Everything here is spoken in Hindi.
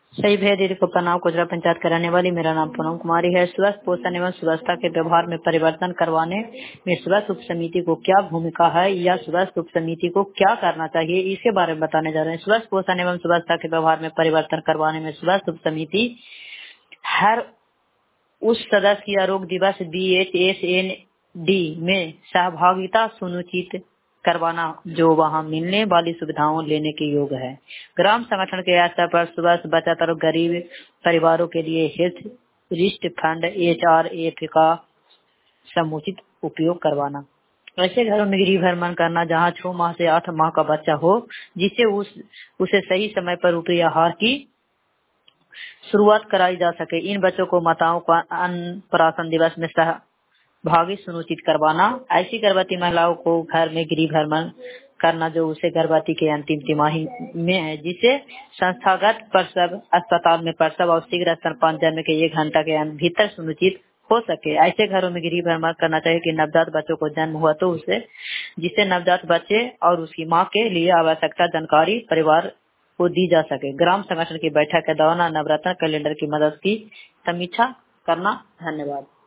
सही भैया दीदी को प्रणाम। गुजरा पंचायत का रहने वाली, मेरा नाम पूनम कुमारी है। स्वस्थ पोषण एवं स्वच्छता के व्यवहार में परिवर्तन करवाने में स्वस्थ उप समिति को क्या भूमिका है या स्वस्थ उप समिति को क्या करना चाहिए, इसके बारे में बताने जा रहे हैं। स्वस्थ पोषण एवं स्वच्छता के व्यवहार में परिवर्तन करवाने में स्वस्थ उप समिति हर उस सदस्य या रोग दिवस BHSND में सहभागिता सुनिश्चित करवाना जो वहां मिलने वाली सुविधाओं लेने के योग्य है। ग्राम संगठन के स्तर पर स्वस्थ बचत और गरीब परिवारों के लिए हेल्थ रिस्ट फंड HRF का समुचित उपयोग करवाना। ऐसे घरों में गृह भ्रमण करना जहां 6 माह से 8 माह का बच्चा हो, जिससे उसे सही समय पर ऊपरी आहार की शुरुआत कराई जा सके। इन बच्चों को माताओं का अन्नप्राशन दिवस में सहभागी सुनिश्चित करवाना। ऐसी गर्भवती महिलाओं को घर में गृह भ्रमण करना जो उसे गर्भवती के अंतिम तिमाही में है, जिसे संस्थागत प्रसव, अस्पताल में प्रसव और शीघ्र स्तनपान जन्म के 1 घंटा के भीतर सुनिश्चित हो सके। ऐसे घरों में गृह भ्रमण करना चाहिए कि नवजात बच्चों को जन्म हुआ तो जिससे नवजात बच्चे और उसकी माँ के लिए आवश्यकता जानकारी परिवार को दी जा सके। ग्राम संगठन की बैठक के दौरान नवरत्न कैलेंडर की मदद की समीक्षा करना। धन्यवाद।